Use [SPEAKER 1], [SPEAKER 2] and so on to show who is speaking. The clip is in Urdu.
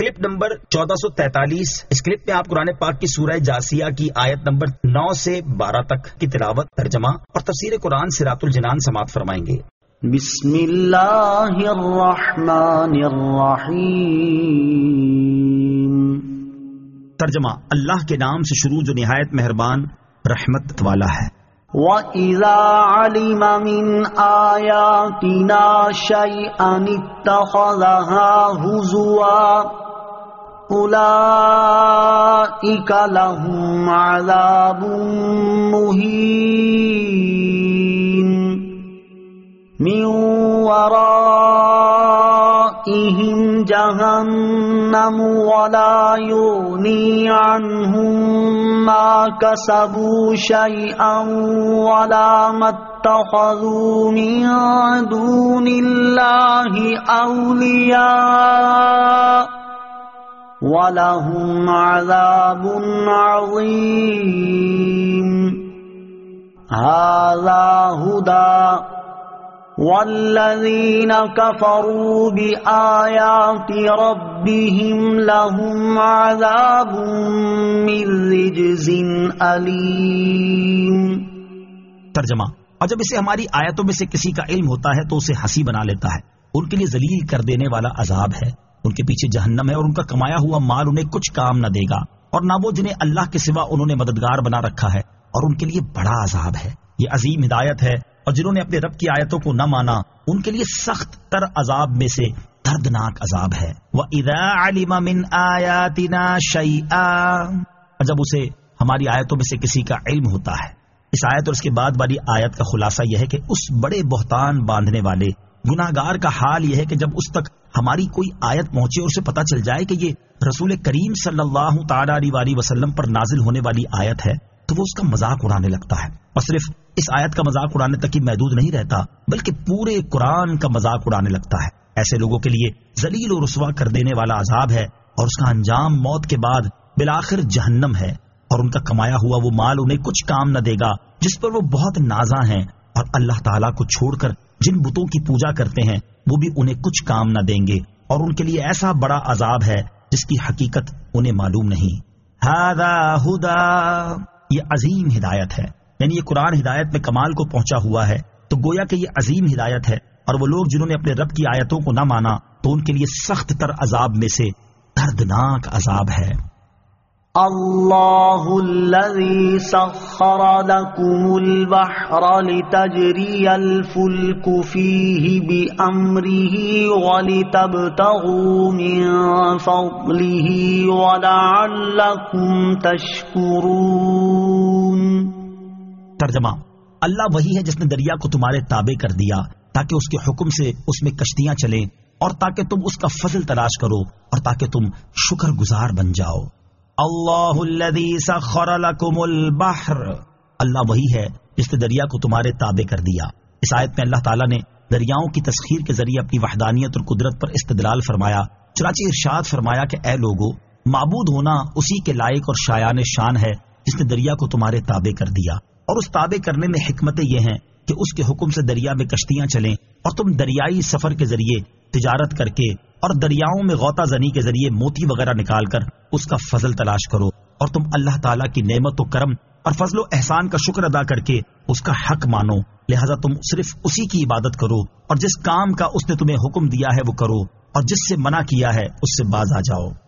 [SPEAKER 1] Clip number 1443. اس کلپ میں آپ قرآن پاک کی سورہ جاسیہ کی آیت نمبر 9 سے 12 تک کی تلاوت، ترجمہ اور تفسیر قرآن صراط الجنان سماعت فرمائیں گے.
[SPEAKER 2] بسم اللہ الرحمن الرحیم.
[SPEAKER 1] ترجمہ: اللہ کے نام سے شروع جو نہایت مہربان رحمت والا ہے.
[SPEAKER 2] وَإِذَا عَلِمَ مِنْ آيَاتِنَا شَيْئًا اتَّخَذَهَا هُزُوًا أُولَئِكَ لَهُمْ عَذَابٌ مُهِينٌ مِّن وَرَائِهِمْ جَهَنَّمُ وَلَا يُغْنِي عَنْهُمْ مَا كَسَبُوا شَيْئًا وَلَا مَا اتَّخَذُوا مِن دُونِ اللَّهِ أَوْلِيَاءَ وَلَهُمْ عَذَابٌ عَظِيمٌ. هَذَا هُدًى وَالَّذِينَ كَفَرُوا بِآيَاتِ رَبِّهِمْ لَهُمْ عَذَابٌ مِّن رِّجْزٍ أَلِيمٌ.
[SPEAKER 1] ترجمہ: اور جب اسے ہماری آیتوں میں سے کسی کا علم ہوتا ہے تو اسے ہنسی بنا لیتا ہے. ان کے لیے ذلیل کر دینے والا عذاب ہے. ان کے پیچھے جہنم ہے اور ان کا کمایا ہوا مال انہیں کچھ کام نہ دے گا، اور نہ وہ جنہیں اللہ کے سوا انہوں نے مددگار بنا رکھا ہے، اور ان کے لیے بڑا عذاب ہے. یہ عظیم ہدایت ہے، اور جنہوں نے اپنے رب کی آیتوں کو نہ مانا ان کے لیے سخت تر عذاب میں سے دردناک عذاب ہے. وَإِذَا عَلِمَ مِنْ آيَاتِنَا شَيْئًا، اور جب اسے ہماری آیتوں میں سے کسی کا علم ہوتا ہے. اس آیت اور اس کے بعد والی آیت کا خلاصہ یہ ہے کہ اس بڑے بہتان باندھنے والے گناہگار کا حال یہ ہے کہ جب اس تک ہماری کوئی آیت پہنچے اور اسے پتہ چل جائے کہ یہ رسول کریم صلی اللہ تعالی علیہ وسلم پر نازل ہونے والی آیت ہے تو وہ اس کا مذاق اڑانے لگتا ہے. اور صرف اس آیت کا مذاق اڑانے تک ہی محدود نہیں رہتا بلکہ پورے قرآن کا مذاق اڑانے لگتا ہے. ایسے لوگوں کے لیے ذلیل و رسوا کر دینے والا عذاب ہے، اور اس کا انجام موت کے بعد بالآخر جہنم ہے، اور ان کا کمایا ہوا وہ مال انہیں کچھ کام نہ دے گا جس پر وہ بہت نازاں ہیں، اور اللہ تعالیٰ کو چھوڑ کر جن بتوں کی پوجا کرتے ہیں وہ بھی انہیں کچھ کام نہ دیں گے، اور ان کے لیے ایسا بڑا عذاب ہے جس کی حقیقت انہیں معلوم نہیں. ھذا ھدی، یہ عظیم ہدایت ہے، یعنی یہ قرآن ہدایت میں کمال کو پہنچا ہوا ہے. تو گویا کہ یہ عظیم ہدایت ہے، اور وہ لوگ جنہوں نے اپنے رب کی آیتوں کو نہ مانا تو ان کے لیے سخت تر عذاب میں سے دردناک عذاب ہے.
[SPEAKER 2] اللہ الذی سخر لکم البحر لتجری الفلک فیہ بأمرہ ولتبتغوا من فضلہ ولعلکم تشکرون.
[SPEAKER 1] ترجمہ: اللہ وہی ہے جس نے دریا کو تمہارے تابع کر دیا تاکہ اس کے حکم سے اس میں کشتیاں چلیں، اور تاکہ تم اس کا فضل تلاش کرو، اور تاکہ تم شکر گزار بن جاؤ. اللہ الذی سخر لکم البحر، اللہ وہی ہے جس نے دریا کو تمہارے تابع کر دیا. اس آیت میں اللہ تعالیٰ نے دریاؤں کی تسخیر کے ذریعے اپنی وحدانیت اور قدرت پر استدلال فرمایا. چنانچہ ارشاد فرمایا کہ اے لوگو، معبود ہونا اسی کے لائق اور شایان شان ہے جس نے دریا کو تمہارے تابع کر دیا، اور اس تابع کرنے میں حکمتیں یہ ہیں کہ اس کے حکم سے دریا میں کشتیاں چلیں، اور تم دریائی سفر کے ذریعے تجارت کر کے اور دریاؤں میں غوطہ زنی کے ذریعے موتی وغیرہ نکال کر اس کا فضل تلاش کرو، اور تم اللہ تعالیٰ کی نعمت و کرم اور فضل و احسان کا شکر ادا کر کے اس کا حق مانو. لہذا تم صرف اسی کی عبادت کرو، اور جس کام کا اس نے تمہیں حکم دیا ہے وہ کرو، اور جس سے منع کیا ہے اس سے باز آ جاؤ.